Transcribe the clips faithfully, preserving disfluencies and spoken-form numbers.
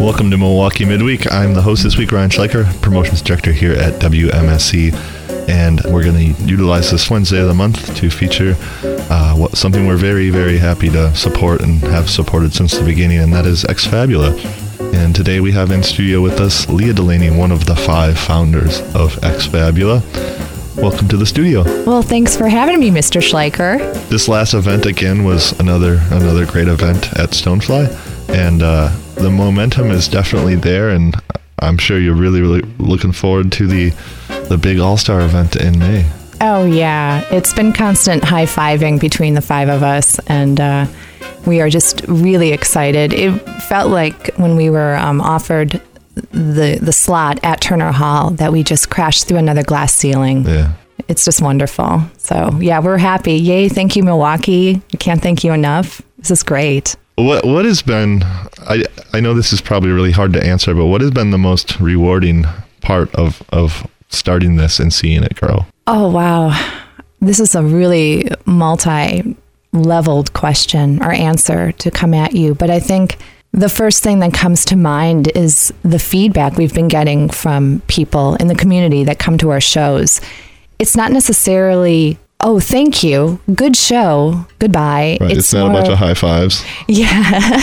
Welcome to Milwaukee Midweek. I'm the host this week, Ryan Schleicher, Promotions Director here at W M S C, and we're going to utilize this Wednesday of the month to feature uh, what, something we're very, very happy to support and have supported since the beginning, and that is Ex Fabula. And today we have in studio with us Leah Delaney, one of the five founders of Ex Fabula. Welcome to the studio. Well, thanks for having me, Mister Schleicher. This last event again was another another great event at Stonefly, and uh, the momentum is definitely there, and I'm sure you're really, really looking forward to the the big All-Star event in May. Oh, yeah. It's been constant high-fiving between the five of us, and uh, we are just really excited. It felt like when we were um, offered the the slot at Turner Hall that we just crashed through another glass ceiling. Yeah. It's just wonderful. So, yeah, we're happy. Yay, thank you, Milwaukee. I can't thank you enough. This is great. What what has been, I I know this is probably really hard to answer, but what has been the most rewarding part of, of starting this and seeing it grow? Oh, wow. This is a really multi-leveled question or answer to come at you. But I think the first thing that comes to mind is the feedback we've been getting from people in the community that come to our shows. It's not necessarily, oh, thank you, good show, goodbye. Right. It's, it's not a bunch of high fives. Yeah.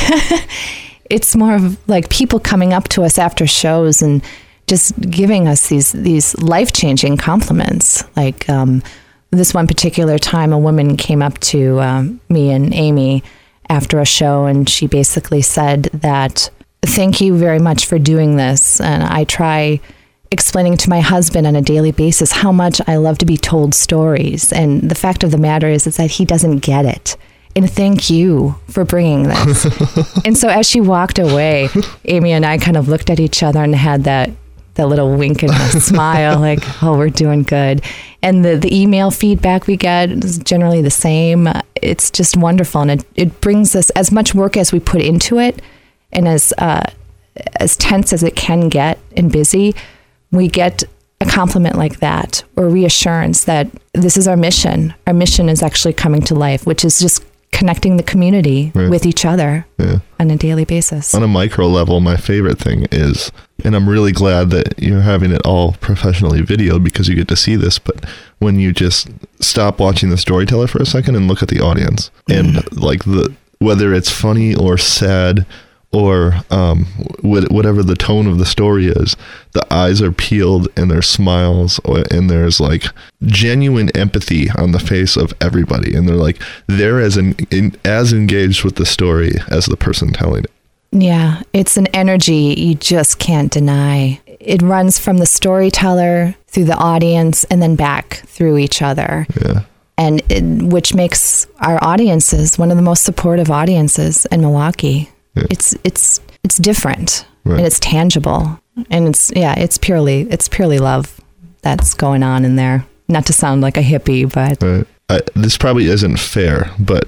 It's more of like people coming up to us after shows and just giving us these these life-changing compliments. Like um, this one particular time, a woman came up to um, me and Amy after a show, and she basically said that, thank you very much for doing this. And I try explaining to my husband on a daily basis how much I love to be told stories. And the fact of the matter is, is that he doesn't get it. And thank you for bringing this. And so as she walked away, Amy and I kind of looked at each other and had that that little wink and a smile, like, oh, we're doing good. And the, the email feedback we get is generally the same. It's just wonderful. And it, it brings us as much work as we put into it, and as uh, as tense as it can get and busy, we get a compliment like that, or reassurance that this is our mission. Our mission is actually coming to life, which is just connecting the community right. with each other yeah. on a daily basis. On a micro level, my favorite thing is, and I'm really glad that you're having it all professionally videoed because you get to see this, but when you just stop watching the storyteller for a second and look at the audience, and mm. like the whether it's funny or sad or um, whatever the tone of the story is, the eyes are peeled and there's smiles, and there's like genuine empathy on the face of everybody. And they're like, they're as, in, in, as engaged with the story as the person telling it. Yeah, it's an energy you just can't deny. It runs from the storyteller through the audience and then back through each other. Yeah. And it, which makes our audiences one of the most supportive audiences in Milwaukee. Yeah. It's it's it's different right. and it's tangible, and it's yeah it's purely it's purely love that's going on in there. Not to sound like a hippie, but right. I, this probably isn't fair, but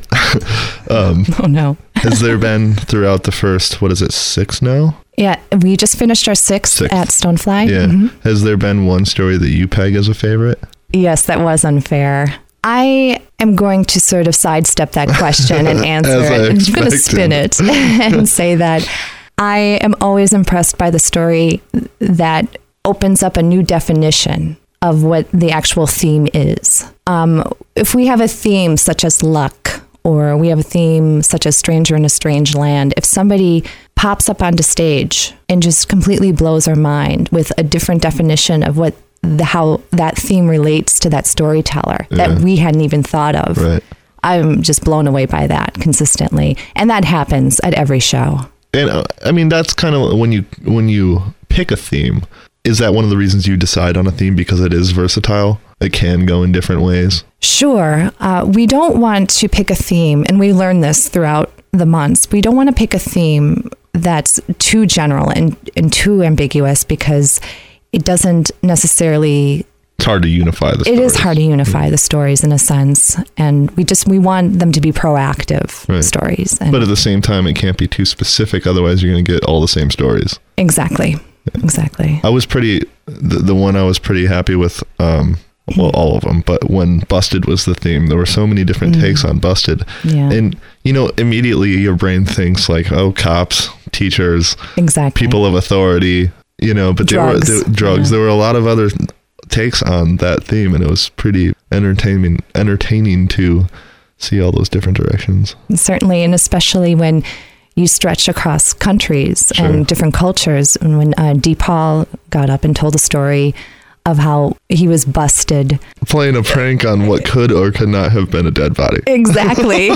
um, oh no, has there been throughout the first what is it six now? Yeah, we just finished our sixth, sixth. at Stonefly. Yeah, mm-hmm. Has there been one story that you peg as a favorite? Yes, that was unfair. I am going to sort of sidestep that question and answer it. I'm going to spin it and say that I am always impressed by the story that opens up a new definition of what the actual theme is. Um, if we have a theme such as luck, or we have a theme such as stranger in a strange land, if somebody pops up onto stage and just completely blows our mind with a different definition of what the how that theme relates to that storyteller yeah. that we hadn't even thought of. Right. I'm just blown away by that consistently. And that happens at every show. And uh, I mean, that's kind of when you when you pick a theme, is that one of the reasons you decide on a theme, because it is versatile? It can go in different ways? Sure. Uh, we don't want to pick a theme, and we learn this throughout the months. We don't want to pick a theme that's too general and, and too ambiguous, because it doesn't necessarily... It's hard to unify the stories. It is hard to unify the stories in a sense. And we just, we want them to be proactive right. stories. And but at the same time, it can't be too specific. Otherwise, you're going to get all the same stories. Exactly. Yeah. Exactly. I was pretty, the, the one I was pretty happy with, um, well, all of them, but when Busted was the theme, there were so many different mm. takes on Busted. Yeah. And, you know, immediately your brain thinks like, oh, cops, teachers, Exactly. people of authority, you know, but Drugs. there were there, drugs. Yeah. There were a lot of other takes on that theme, and it was pretty entertaining, entertaining to see all those different directions. Certainly, and especially when you stretch across countries Sure. and different cultures. And when uh, DePaul got up and told a story of how he was busted. Playing a prank on what could or could not have been a dead body. Exactly.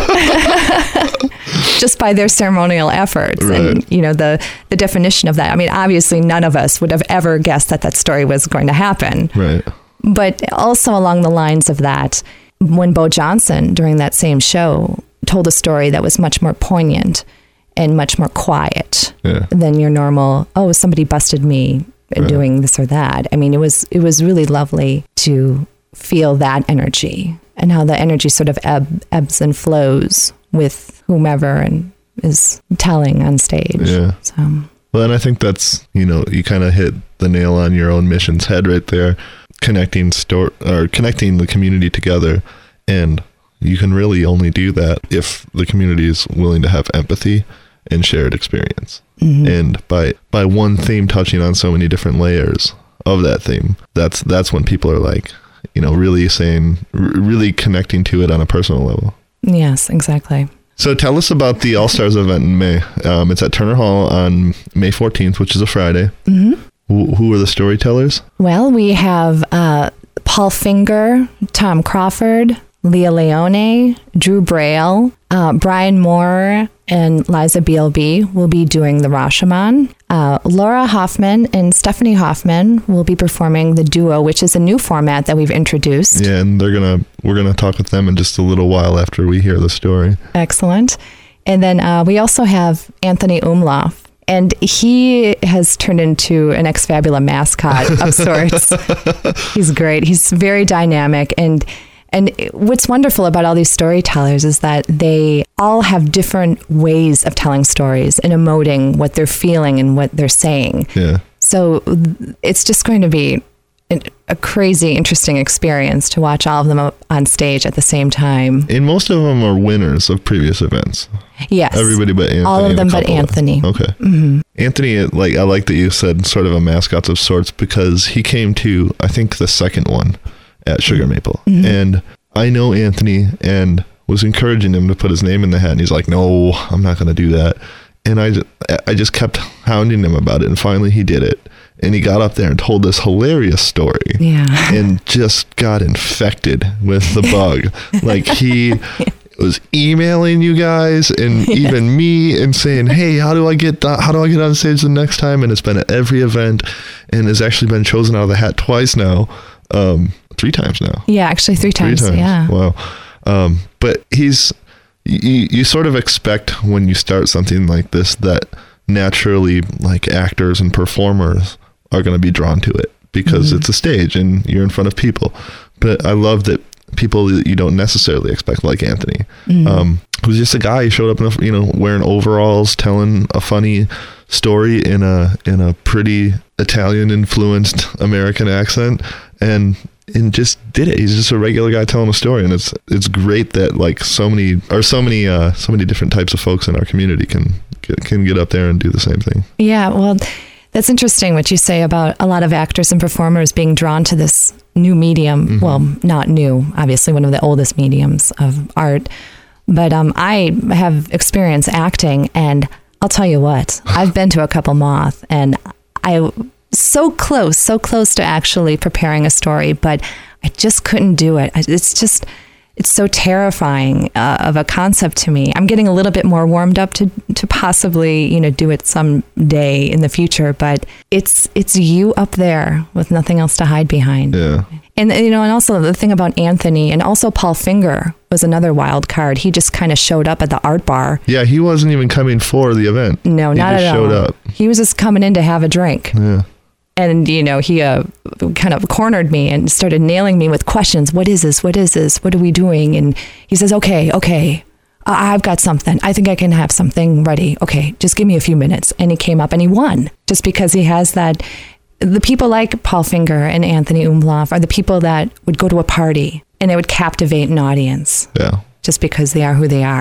Just by their ceremonial efforts. Right. And, you know, the, the definition of that. I mean, obviously, none of us would have ever guessed that that story was going to happen. Right. But also along the lines of that, when Bo Johnson, during that same show, told a story that was much more poignant and much more quiet Yeah. than your normal, oh, somebody busted me Right. doing this or that. I mean, it was it was really lovely to feel that energy and how the energy sort of ebb, ebbs and flows with whomever and is telling on stage. Yeah. So Well, and I think that's, you know, you kind of hit the nail on your own mission's head right there, connecting store or connecting the community together. And you can really only do that if the community is willing to have empathy and shared experience. mhm. And by by one theme touching on so many different layers of that theme, that's that's when people are like, you know, really saying, r- really connecting to it on a personal level. Yes, exactly. So tell us about the All Stars event in May. Um, it's at Turner Hall on May fourteenth, which is a Friday. hmm Wh- who are the storytellers? Well, we have uh, Paul Finger, Tom Crawford, Leah Leone, Drew Braille, uh, Brian Moore, and Liza Bealby will be doing the Rashomon. Uh, Laura Hoffman and Stephanie Hoffman will be performing the duo, which is a new format that we've introduced. Yeah, and they're gonna we're gonna talk with them in just a little while after we hear the story. Excellent. And then uh, we also have Anthony Umlauf. And he has turned into an ex-Fabula mascot of sorts. He's great. He's very dynamic. And and what's wonderful about all these storytellers is that they all have different ways of telling stories and emoting what they're feeling and what they're saying. Yeah, So it's just going to be an- a crazy, interesting experience to watch all of them up on stage at the same time. and most of them are winners of previous events. Yes. Everybody but Anthony. All of and a them but couple of- Anthony. Okay. hmm Anthony, like I like that you said, sort of a mascot of sorts, because he came to I think the second one at Sugar Maple, Mhm. and I know Anthony and was encouraging him to put his name in the hat, and he's like, "No, I'm not going to do that." And I, ju- I just kept hounding him about it, and finally he did it, and he got up there and told this hilarious story. Yeah. And just got infected with the bug. Like he was emailing you guys and even me and saying, "Hey, how do I get th- how do I get on stage the next time?" And it's been at every event, and has actually been chosen out of the hat twice now, um, three times now. Yeah, actually three times. Three times. Yeah. Wow. Um, but he's you, you sort of expect when you start something like this that naturally, like actors and performers are going to be drawn to it because Mhm. it's a stage and you're in front of people. But I love that people that you don't necessarily expect, like Anthony, Mhm. um, who's just a guy who showed up in a, you know, wearing overalls, telling a funny story in a in a pretty Italian influenced American accent, and and just did it. He's just a regular guy telling a story, and it's it's great that like so many or so many uh, so many different types of folks in our community can can get up there and do the same thing. Yeah, well, that's interesting what you say about a lot of actors and performers being drawn to this new medium. Mhm. Well, not new, obviously one of the oldest mediums of art. But um, I have experience acting, and I'll tell you what, I've been to a couple Moth, and I so close, so close to actually preparing a story, but I just couldn't do it. I- It's just, it's so terrifying uh, of a concept to me. I'm getting a little bit more warmed up to to possibly, you know, do it someday in the future, but it's it's you up there with nothing else to hide behind. Yeah. And you know, and also the thing about Anthony and also Paul Finger was another wild card. He just kind of showed up at the art bar. Yeah, he wasn't even coming for the event. No, He not just at showed all. up. He was just coming in to have a drink. Yeah. And, you know, he uh, kind of cornered me and started nailing me with questions. What is this? What is this? What are we doing? And he says, okay, okay, I- I've got something. I think I can have something ready. Okay, just give me a few minutes. And he came up and he won just because he has that. The people like Paul Finger and Anthony Umlauf are the people that would go to a party and they would captivate an audience Yeah. just because they are who they are.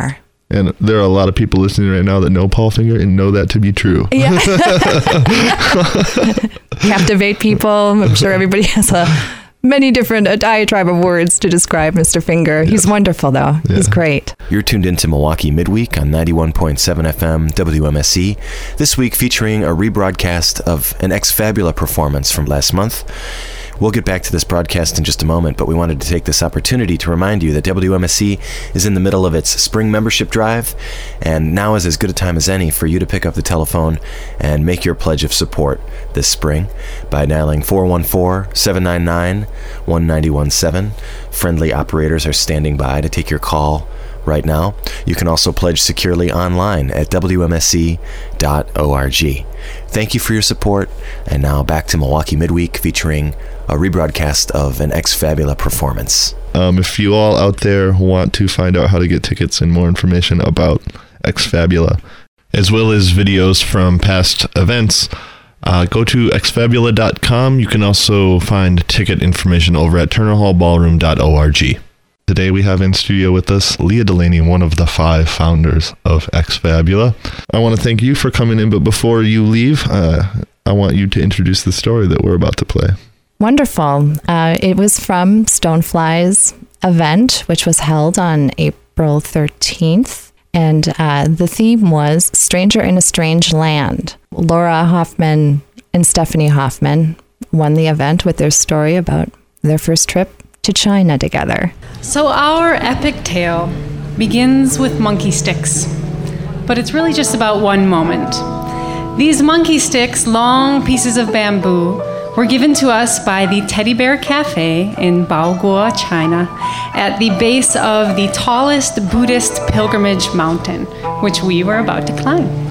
And there are a lot of people listening right now that know Paul Finger and know that to be true. Yeah. Captivate people. I'm sure everybody has a many different a diatribe of words to describe Mister Finger. He's yeah. wonderful, though. Yeah. He's great. You're tuned into Milwaukee Midweek on ninety-one point seven F M W M S E. This week featuring a rebroadcast of an Ex-Fabula performance from last month. We'll get back to this broadcast in just a moment, but we wanted to take this opportunity to remind you that W M S E is in the middle of its spring membership drive, and now is as good a time as any for you to pick up the telephone and make your pledge of support this spring by dialing four one four, seven nine nine, one nine one seven. Friendly operators are standing by to take your call right now. You can also pledge securely online at W M S E dot org. Thank you for your support, and now back to Milwaukee Midweek featuring a rebroadcast of an Ex-Fabula performance. Um, if you all out there want to find out how to get tickets and more information about Ex-Fabula, as well as videos from past events, uh, go to Ex Fabula dot com. You can also find ticket information over at Turner Hall Ballroom dot org. Today we have in studio with us Leah Delaney, one of the five founders of Ex-Fabula. I want to thank you for coming in, but before you leave, uh, I want you to introduce the story that we're about to play. Wonderful. Uh, it was from Stonefly's event, which was held on April thirteenth, and uh, the theme was Stranger in a Strange Land. Laura Hoffman and Stephanie Hoffman won the event with their story about their first trip to China together. So our epic tale begins with monkey sticks, but it's really just about one moment. These monkey sticks, long pieces of bamboo, were given to us by the Teddy Bear Cafe in Baoguo, China, at the base of the tallest Buddhist pilgrimage mountain, which we were about to climb.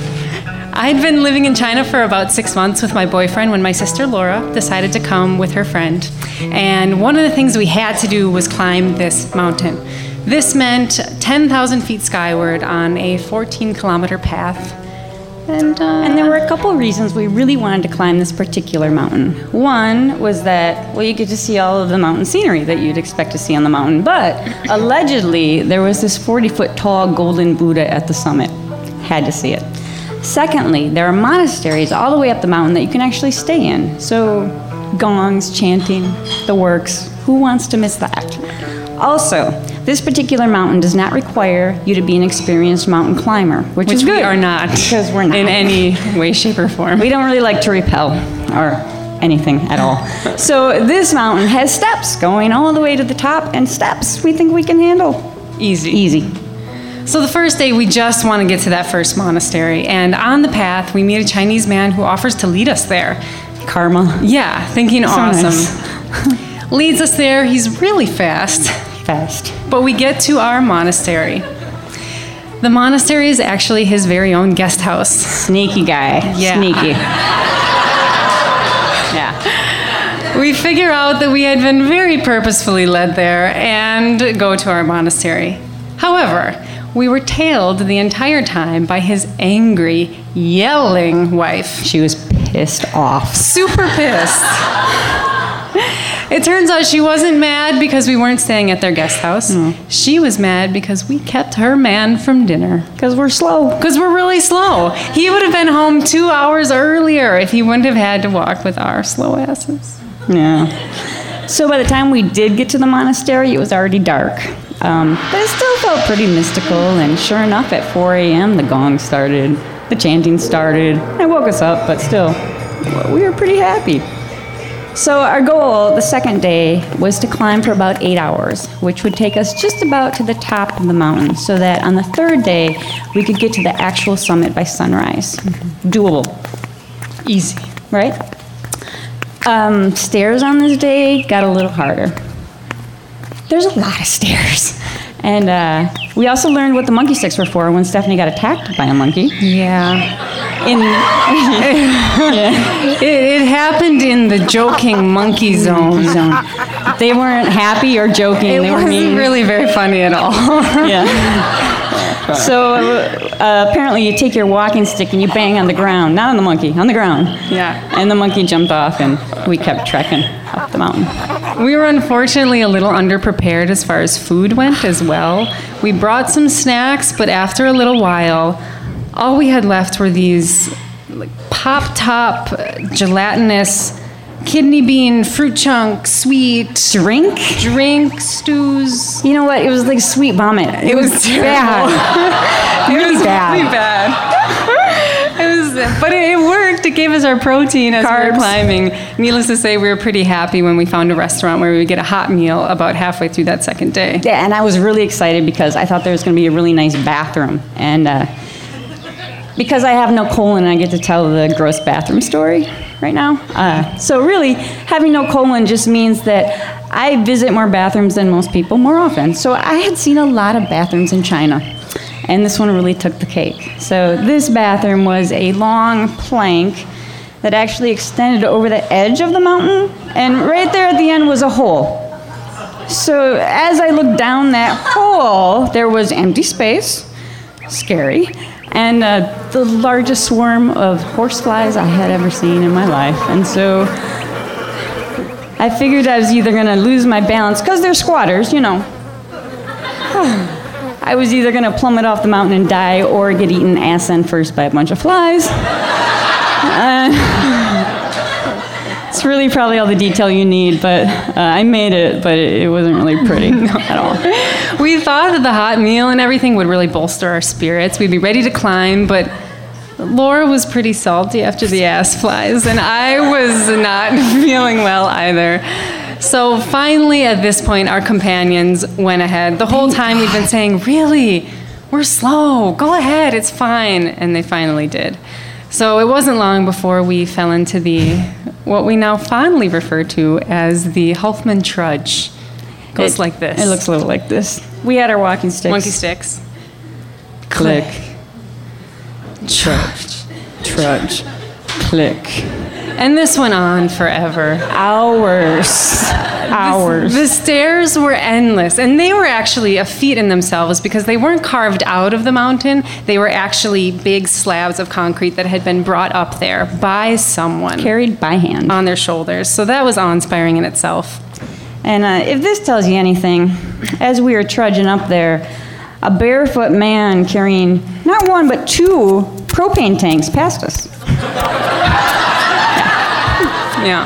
I'd been living in China for about six months with my boyfriend when my sister Laura decided to come with her friend. And one of the things we had to do was climb this mountain. This meant ten thousand feet skyward on a fourteen kilometer path. And, uh, and there were a couple reasons we really wanted to climb this particular mountain. One was that, well, you get to see all of the mountain scenery that you'd expect to see on the mountain, but allegedly there was this forty foot tall golden Buddha at the summit. Had to see it. Secondly, there are monasteries all the way up the mountain that you can actually stay in. So gongs, chanting, the works. Who wants to miss that? Also, this particular mountain does not require you to be an experienced mountain climber, which, which is good. we are not, because we're not in any way, shape, or form. We don't really like to rappel or anything at all. So this mountain has steps going all the way to the top, and steps we think we can handle. Easy. Easy. So the first day, we just want to get to that first monastery. And on the path, we meet a Chinese man who offers to lead us there. Karma. Yeah, thinking So awesome. nice. Leads us there. He's really fast. Fast. But we get to our monastery. The monastery is actually his very own guest house. Sneaky guy. Yeah. Sneaky. Yeah. We figure out that we had been very purposefully led there and go to our monastery. However, we were tailed the entire time by his angry, yelling wife. She was pissed off. Super pissed. It turns out she wasn't mad because we weren't staying at their guest house. No. She was mad because we kept her man from dinner. Because we're slow. Because we're really slow. He would have been home two hours earlier if he wouldn't have had to walk with our slow asses. Yeah. So by the time we did get to the monastery, it was already dark. Um, but it still felt pretty mystical, and sure enough, at four a.m., the gong started, the chanting started. It woke us up, but still, we were pretty happy. So our goal the second day was to climb for about eight hours, which would take us just about to the top of the mountain, so that on the third day, we could get to the actual summit by sunrise. Mm-hmm. Doable. Easy. Right? Um, stairs on this day got a little harder. There's a lot of stairs. And uh, we also learned what the monkey sticks were for when Stephanie got attacked by a monkey. Yeah. In, yeah. It, it happened in the joking monkey zone. zone. They weren't happy or joking. It they wasn't were mean. really very funny at all. Yeah. So uh, apparently you take your walking stick and you bang on the ground, not on the monkey, on the ground. Yeah. And the monkey jumped off and we kept trekking up the mountain. We were unfortunately a little underprepared as far as food went as well. We brought some snacks, but after a little while, all we had left were these like pop-top, gelatinous, kidney bean, fruit chunk, sweet Drink? drink, stews. You know what? It was like sweet vomit. It, It was was terrible. bad. It really was bad. really bad. It was, but it, it worked. It gave us our protein as we Carbs. were climbing. Needless to say, we were pretty happy when we found a restaurant where we would get a hot meal about halfway through that second day. Yeah, and I was really excited because I thought there was going to be a really nice bathroom. And uh, because I have no colon, I get to tell the gross bathroom story right now. Uh, so really, having no colon just means that I visit more bathrooms than most people more often. So I had seen a lot of bathrooms in China, and this one really took the cake. So this bathroom was a long plank that actually extended over the edge of the mountain, and right there at the end was a hole. So as I looked down that hole, there was empty space, scary, and uh, the largest swarm of horseflies I had ever seen in my life. And so I figured I was either going to lose my balance, because they're squatters, you know. I was either going to plummet off the mountain and die or get eaten ass end first by a bunch of flies. Uh, it's really probably all the detail you need, but uh, I made it, but it, it wasn't really pretty at all. We thought that the hot meal and everything would really bolster our spirits. We'd be ready to climb, but Laura was pretty salty after the ass flies, and I was not feeling well either. So finally, at this point, our companions went ahead. The whole time we've been saying, really, we're slow, go ahead, it's fine. And they finally did. So it wasn't long before we fell into the, what we now fondly refer to as the Huffman Trudge. Goes It- like this. It looks a little like this. We had our walking sticks. Monkey sticks. Click. Trudge. Trudge. Click. And this went on forever. Hours. Hours. The stairs were endless, and they were actually a feat in themselves because they weren't carved out of the mountain. They were actually big slabs of concrete that had been brought up there by someone Carried by hand. on their shoulders. So that was awe-inspiring in itself. And uh, if this tells you anything, as we were trudging up there, a barefoot man carrying not one but two propane tanks passed us. Yeah.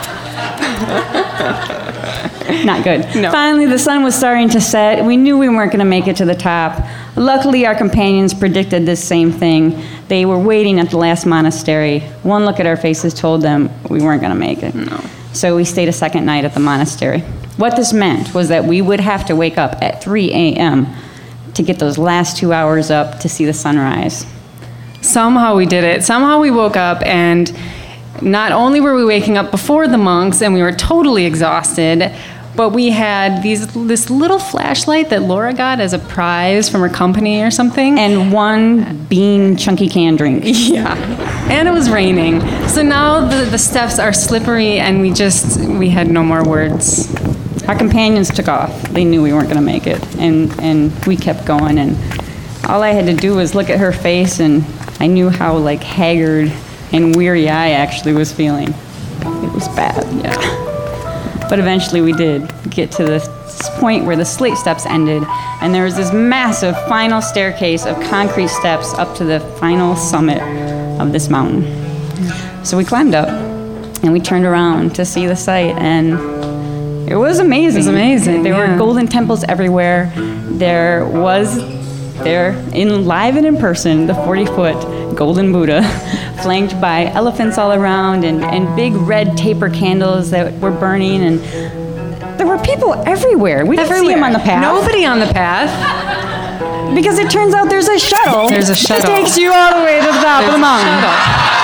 Not good. No. Finally, the sun was starting to set. We knew we weren't going to make it to the top. Luckily, our companions predicted this same thing. They were waiting at the last monastery. One look at our faces told them we weren't going to make it. No. So we stayed a second night at the monastery. What this meant was that we would have to wake up at three a.m. to get those last two hours up to see the sunrise. Somehow we did it. Somehow we woke up, and not only were we waking up before the monks and we were totally exhausted, but we had these this little flashlight that Laura got as a prize from her company or something. And one bean chunky can drink. Yeah. And it was raining. So now the, the steps are slippery, and we just, we had no more words. Our companions took off. They knew we weren't going to make it, and, and we kept going. And all I had to do was look at her face, and I knew how like haggard and weary I actually was feeling. It was bad, yeah. But eventually we did get to the point where the slate steps ended, and there was this massive final staircase of concrete steps up to the final summit of this mountain. So we climbed up, and we turned around to see the site, and it was amazing. It was amazing, There yeah. were golden temples everywhere. There was, there, in live and in person, the forty-foot golden Buddha, flanked by elephants all around and, and big red taper candles that were burning, and there were people everywhere. We didn't see them on the path. Nobody on the path. Because it turns out there's a shuttle. There's a shuttle. That takes you all the way to the top There's of the a mountain. shuttle.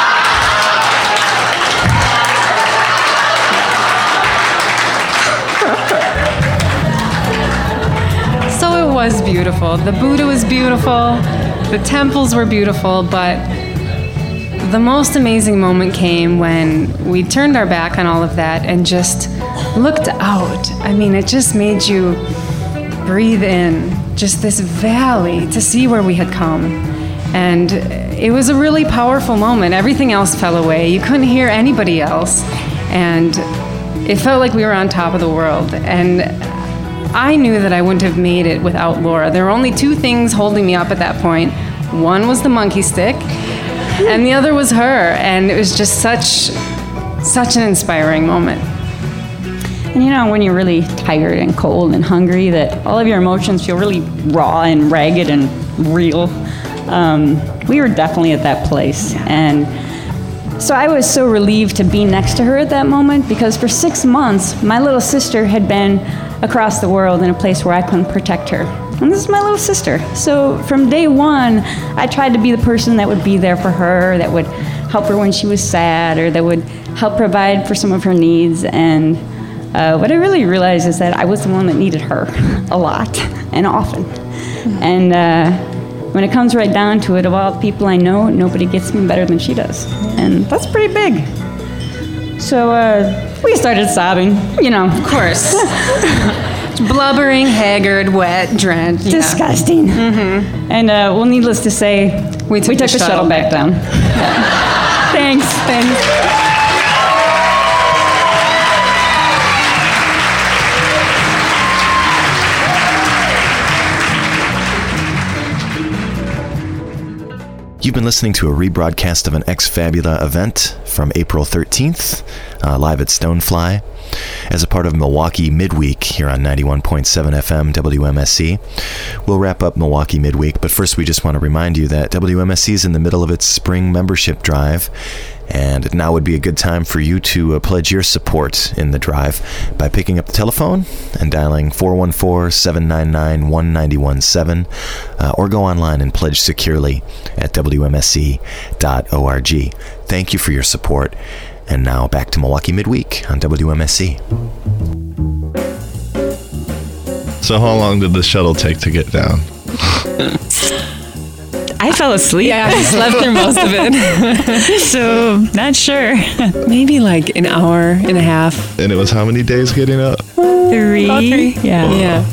So it was beautiful. The Buddha was beautiful. The temples were beautiful, but the most amazing moment came when we turned our back on all of that and just looked out. I mean, it just made you breathe in just this valley to see where we had come. And it was a really powerful moment. Everything else fell away. You couldn't hear anybody else. And it felt like we were on top of the world. And I knew that I wouldn't have made it without Laura. There were only two things holding me up at that point. One was the monkey stick, and the other was her. And it was just such, such an inspiring moment. And you know, when you're really tired and cold and hungry, that all of your emotions feel really raw and ragged and real. Um, we were definitely at that place. And so I was so relieved to be next to her at that moment, because for six months, my little sister had been across the world in a place where I couldn't protect her. And this is my little sister. So from day one, I tried to be the person that would be there for her, that would help her when she was sad, or that would help provide for some of her needs. And uh, what I really realized is that I was the one that needed her a lot and often. And uh, when it comes right down to it, of all the people I know, nobody gets me better than she does. And that's pretty big. So uh, we started sobbing, you know. Of course. Blubbering, haggard, wet, drenched. Yeah. Disgusting. Mm-hmm. And uh, well, needless to say, we took, we took the, the shuttle, shuttle back down. down. Thanks. Thanks. You've been listening to a rebroadcast of an Ex Fabula event from April thirteenth, uh, live at Stonefly, as a part of Milwaukee Midweek here on ninety-one point seven F M W M S C. We'll wrap up Milwaukee Midweek, but first we just want to remind you that W M S C is in the middle of its spring membership drive, and now would be a good time for you to uh, pledge your support in the drive by picking up the telephone and dialing four one four, seven nine nine, one nine one seven, uh, or go online and pledge securely at W M S C dot org. Thank you for your support. And now back to Milwaukee Midweek on W M S C. So how long did the shuttle take to get down? I fell asleep. Yeah, I slept through most of it. So, not sure. Maybe like an hour and a half. And it was how many days getting up? Three. About three. Yeah. Whoa. Yeah.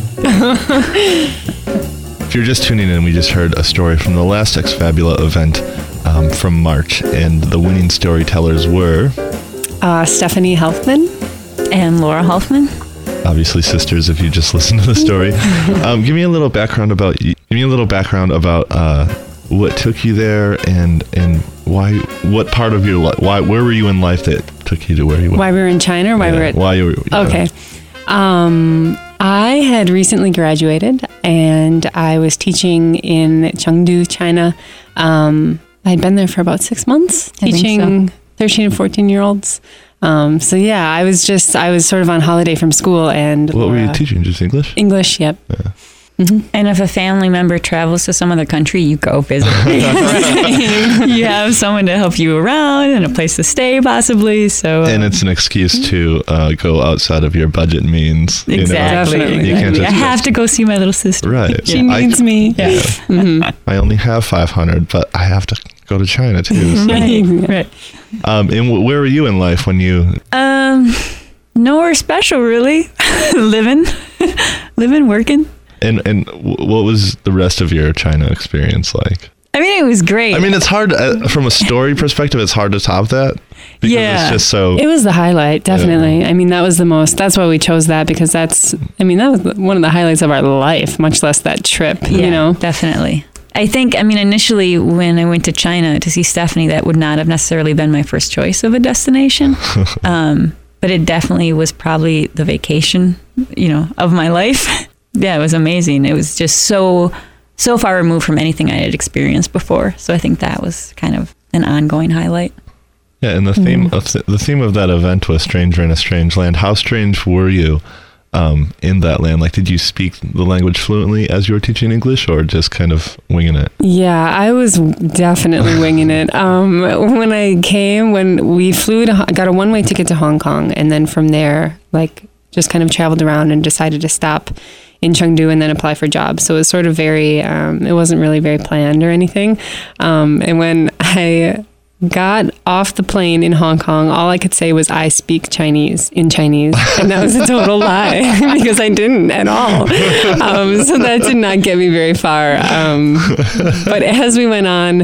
If you're just tuning in, we just heard a story from the last Ex Fabula event um, from March, and the winning storytellers were... Uh, Stephanie Helfman. And Laura Hoffman. Obviously sisters, if you just listen to the story. um, give me a little background about... Give me a little background about... Uh, what took you there, and and why? What part of your life? Why? Where were you in life that took you to where you were? Why we were in China, or why yeah, we were at? Why you were? Yeah. Okay. Um, I had recently graduated, and I was teaching in Chengdu, China. Um, I had been there for about six months, I teaching so. thirteen and fourteen year olds. Um, so yeah, I was just I was sort of on holiday from school, and what Laura, were you teaching? Just English? English, yep. Yeah. Mm-hmm. And if a family member travels to some other country, you go visit. You have someone to help you around and a place to stay, possibly. So, and um, it's an excuse to uh, go outside of your budget means. Exactly. You know? You can't just I have to go see my little sister. Right. She I, needs me. Yeah. Mm-hmm. I only have five hundred, but I have to go to China too. So. Right. Right. Um, and w- where were you in life when you? Um, nowhere special, really. Living, living, working. And and what was the rest of your China experience like? I mean, it was great. I mean, it's hard uh, from a story perspective. It's hard to top that because Yeah. it's just so. It was the highlight, definitely. I mean, that was the most, that's why we chose that, because that's, I mean, that was the- one of the highlights of our life, much less that trip, yeah, you know? definitely. I think, I mean, initially when I went to China to see Stephanie, that would not have necessarily been my first choice of a destination. um, but it definitely was probably the vacation, you know, of my life. Yeah, it was amazing. It was just so, so far removed from anything I had experienced before. So I think that was kind of an ongoing highlight. Yeah, and the theme of th- the theme of that event was "Stranger in a Strange Land." How strange were you um, in that land? Like, did you speak the language fluently as you were teaching English, or just kind of winging it? Yeah, I was definitely winging it. Um, when I came, when we flew to, got a one-way ticket to Hong Kong, and then from there, like, just kind of traveled around and decided to stop in Chengdu and then apply for jobs. So it was sort of very, um, it wasn't really very planned or anything. Um, and when I got off the plane in Hong Kong, all I could say was, I speak Chinese in Chinese. And that was a total lie because I didn't at all. Um, so that did not get me very far. Um, but as we went on, uh,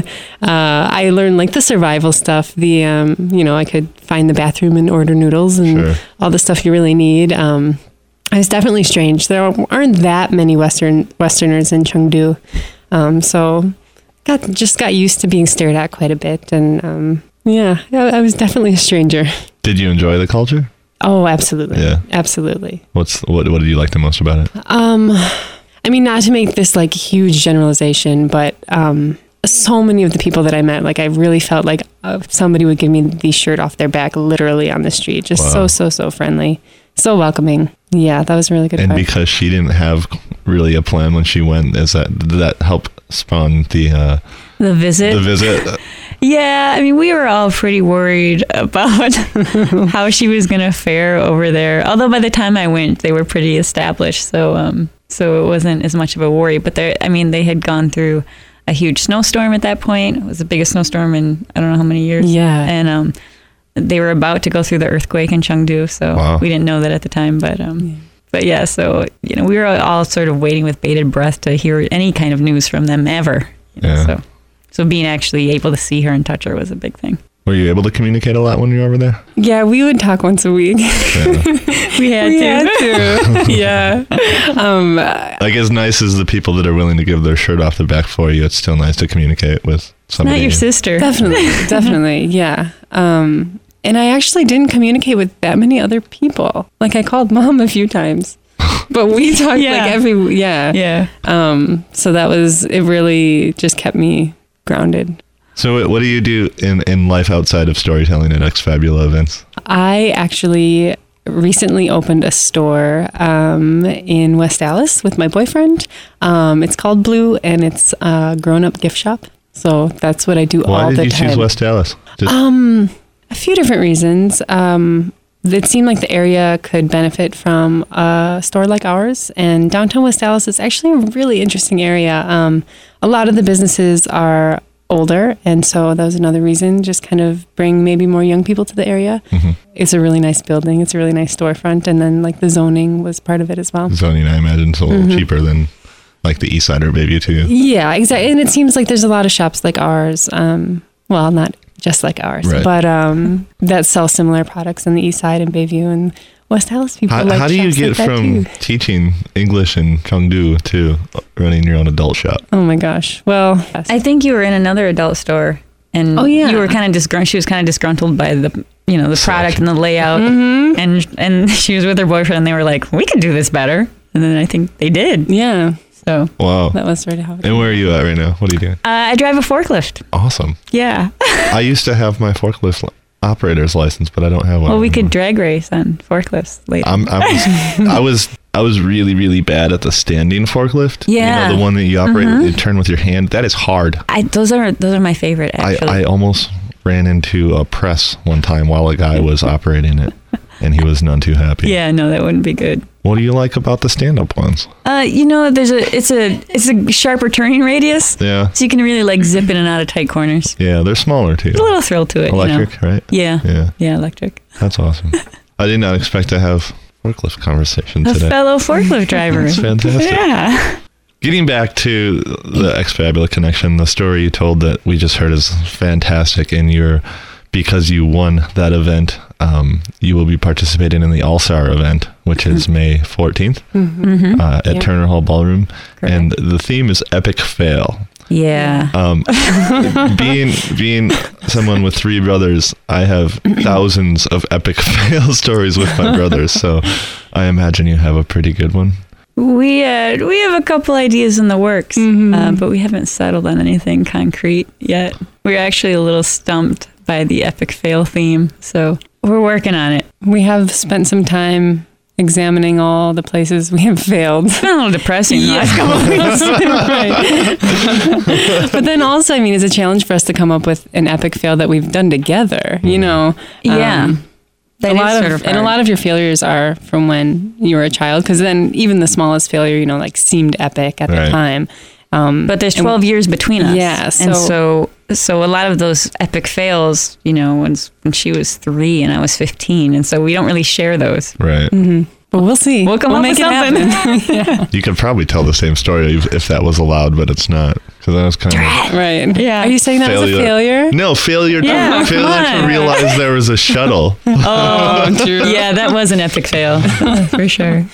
I learned like the survival stuff. The, um, you know, I could find the bathroom and order noodles and Sure. all the stuff you really need. Um, it was definitely strange. There aren't that many Western Westerners in Chengdu. Um, so got just got used to being stared at quite a bit. And um, yeah, I, I was definitely a stranger. Did you enjoy the culture? Oh, absolutely. Yeah. Absolutely. What's what? What did you like the most about it? Um, I mean, not to make this like huge generalization, but um, so many of the people that I met, like I really felt like uh, somebody would give me the shirt off their back literally on the street. Just Wow. so, so, so friendly. So welcoming. Yeah, that was a really good And part. because she didn't have really a plan when she went, is that did that help spawn the uh, The visit. the visit? Yeah, I mean, we were all pretty worried about how she was going to fare over there. Although by the time I went, they were pretty established, so um, so it wasn't as much of a worry. But they, I mean, they had gone through a huge snowstorm at that point. It was the biggest snowstorm in I don't know how many years. Yeah. and um, they were about to go through the earthquake in Chengdu, so Wow. we didn't know that at the time. But um, yeah. but yeah, so you know, we were all sort of waiting with bated breath to hear any kind of news from them ever. You know, Yeah. So. So being actually able to see her and touch her was a big thing. Were you able to communicate a lot when you were over there? Yeah, we would talk once a week. Yeah. We had we to. had to. Yeah. Um, Like as nice as the people that are willing to give their shirt off the back for you, it's still nice to communicate with somebody. Not your sister. definitely. Definitely. Yeah. Um, and I actually didn't communicate with that many other people. Like I called mom a few times. But we talked Yeah. like every, yeah. Yeah. Um, so that was, it really just kept me grounded. So what do you do in, in life outside of storytelling at Ex Fabula events? I actually recently opened a store um, in West Allis with my boyfriend. Um, it's called Blue, and it's a grown-up gift shop. So that's what I do Why all did the you time. choose West Dallas? Just, Um, a few different reasons. Um, it seemed like the area could benefit from a store like ours, and downtown West Allis is actually a really interesting area. Um, a lot of the businesses are older, and so that was another reason. Just kind of bring maybe more young people to the area. Mhm. It's a really nice building. It's a really nice storefront, and then like the zoning was part of it as well. zoning, I imagine, is a little Mhm. cheaper than like the East Side or Bayview too. Yeah, exactly. And it seems like there's a lot of shops like ours. Um, well, not just like ours, Right. but um, that sell similar products in the East Side and Bayview and West Allis. People How, like how do you shops get like that from too. teaching English in Chengdu to running your own adult shop? Oh my gosh. Well, yes. I think you were in another adult store, and Oh, yeah. you were kind of disgruntled. She was kind of disgruntled by the, you know, the product and the layout, Mm-hmm. and and she was with her boyfriend, and they were like, "We could do this better," and then I think they did. yeah, So Wow. that was sort of how it And where are you at right now? What are you doing? uh, I drive a forklift. Awesome. Yeah. I used to have my forklift li- operator's license, but I don't have one. Well, we could anymore. drag race on forklifts later. I'm, I was, I was, I was really, really bad at the standing forklift. Yeah. You know, the one that you operate, you turn with your hand. That is hard. I, those are those are my favorite. Actually, I, I almost ran into a press one time while a guy was operating it, and he was none too happy. yeah, no, that wouldn't be good. What do you like about the stand-up ones? Uh, you know, there's a it's a it's a sharper turning radius, Yeah. so you can really like zip in and out of tight corners. Yeah, they're smaller too. There's a little thrill to it. Electric, you know? right? Yeah. Yeah. Yeah, electric. That's awesome. I did not expect to have forklift conversation A today. fellow forklift driver. That's fantastic. Yeah. Getting back to the Ex Fabula connection, the story you told that we just heard is fantastic, and you're because you won that event, um, you will be participating in the All-Star event, which is May fourteenth Mm-hmm. uh, at Yeah. Turner Hall Ballroom, Correct. and the theme is epic fail. Yeah. Um, being being someone with three brothers, I have thousands of epic fail stories with my brothers, so I imagine you have a pretty good one. We uh, we have a couple ideas in the works, uh, but we haven't settled on anything concrete yet. We're actually a little stumped by the epic fail theme, so we're working on it. We have spent some time examining all the places we have failed. It's been a little depressing. the Yeah. last couple of weeks. Right. But then also, I mean, it's a challenge for us to come up with an epic fail that we've done together, you know? Yeah. Um, That a is lot sort of, of and a hard. lot of your failures are from when you were a child, because then even the smallest failure, you know, like seemed epic at Right. the time. Um, but there's twelve and, years between us. Yeah. So, and so, so a lot of those epic fails, you know, when, when she was three and I was fifteen. And so we don't really share those. Right. Mm-hmm. But we'll see. We'll come we'll up make with it happen. Yeah. You could probably tell the same story if, if that was allowed, but it's not. Because that was kind of Right. Yeah. Are you saying that failure. was a failure? No, failure, Yeah, to, failure come to on. realize there was a shuttle. Oh, true. Yeah, that was an epic fail for sure.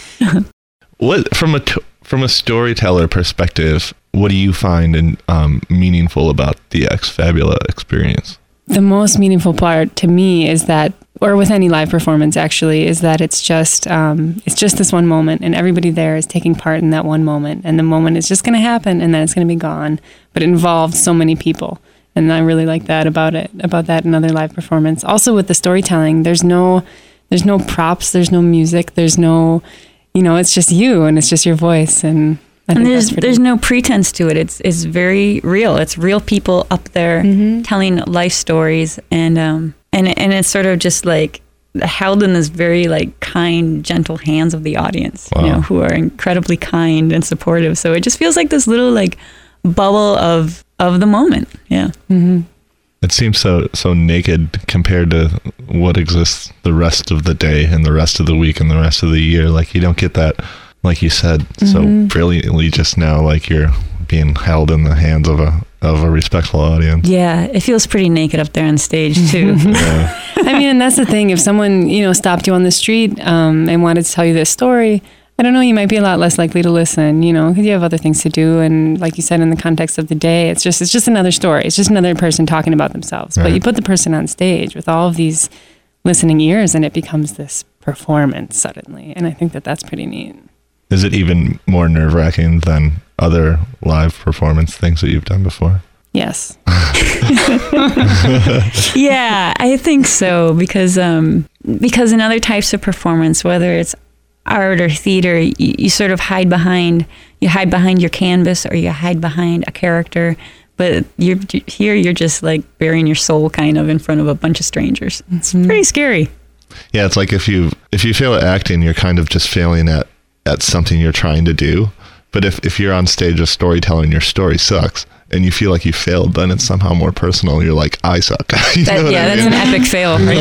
What from a t- from a storyteller perspective, what do you find in, um, meaningful about the Ex Fabula experience? The most meaningful part to me is that, or with any live performance actually, is that it's just um, it's just this one moment, and everybody there is taking part in that one moment, and the moment is just going to happen, and then it's going to be gone. But it involved so many people, and I really like that about it, about that another live performance. Also with the storytelling, there's no there's no props, there's no music, there's no, you know, it's just you, and it's just your voice, and I And think there's that's pretty- there's no pretense to it. It's it's very real. It's real people up there Mhm. telling life stories, and um and and it's sort of just like held in this very like kind, gentle hands of the audience, Wow. you know, who are incredibly kind and supportive. So it just feels like this little like bubble of of the moment. Yeah. Mhm. It seems so so naked compared to what exists the rest of the day and the rest of the week and the rest of the year. Like you don't get that, like you said so brilliantly just now, like you're being held in the hands of a of a respectful audience. Yeah, it feels pretty naked up there on stage too. Yeah. I mean, and that's the thing. If someone, you know, stopped you on the street um, and wanted to tell you this story, I don't know, you might be a lot less likely to listen, you know, because you have other things to do. And like you said, in the context of the day, it's just it's just another story. It's just another person talking about themselves. But Right. you put the person on stage with all of these listening ears, and it becomes this performance suddenly. And I think that that's pretty neat. Is it even more nerve-wracking than other live performance things that you've done before? Yes. Yeah, I think so because um, because in other types of performance, whether it's art or theater, you, you sort of hide behind you hide behind your canvas or you hide behind a character, but you're here you're just like bearing your soul kind of in front of a bunch of strangers. It's pretty scary. Yeah, it's like if you if you fail at acting, you're kind of just failing at at something you're trying to do. But if if you're on stage as storytelling, your story sucks, and you feel like you failed, then it's somehow more personal. You're like, I suck. You That, know what yeah, I that's mean? an epic fail right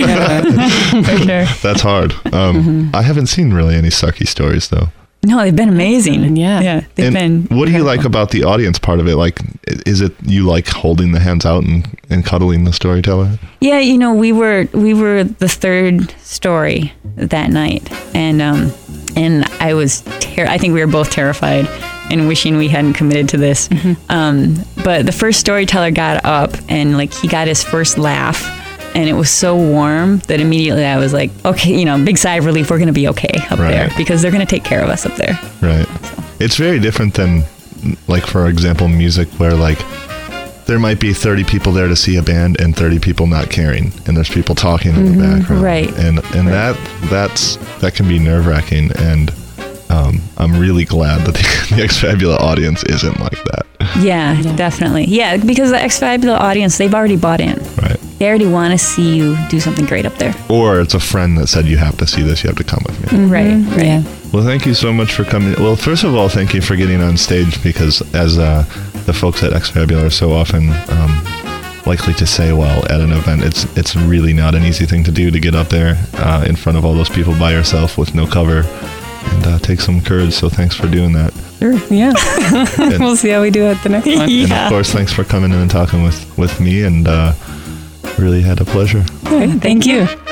there. For sure. That's hard. Um, I haven't seen really any sucky stories though. No, they've been amazing. Yeah. yeah, they've And been. what do you like about the audience part of it? Like, i- is it you like holding the hands out and, and cuddling the storyteller? Yeah, you know, we were we were the third story that night, and um, and I was ter- I think we were both terrified and wishing we hadn't committed to this. Um, but the first storyteller got up and like he got his first laugh, and it was so warm that immediately I was like, okay, you know, big sigh of relief. We're gonna be okay up Right. there because they're gonna take care of us up there. Right. It's very different than, like, for example, music where, like, there might be thirty people there to see a band and thirty people not caring, and there's people talking in the background. right. And and that that's that can be nerve wracking, and um, I'm really glad that the, the Ex Fabula audience isn't like that. Yeah, definitely. Yeah, because the Ex Fabula audience, they've already bought in. Right. They already want to see you do something great up there. Or it's a friend that said, you have to see this, you have to come with me. Right, right. Yeah. Well, thank you so much for coming. Well, first of all, thank you for getting on stage, because as uh, the folks at Ex Fabula are so often um, likely to say while at an event, it's it's really not an easy thing to do to get up there uh, in front of all those people by yourself with no cover, and uh, take some courage. So thanks for doing that. Sure. Yeah. And, We'll see how we do at the next one. and of course, thanks for coming in and talking with, with me, and uh, really had a pleasure. Thank you.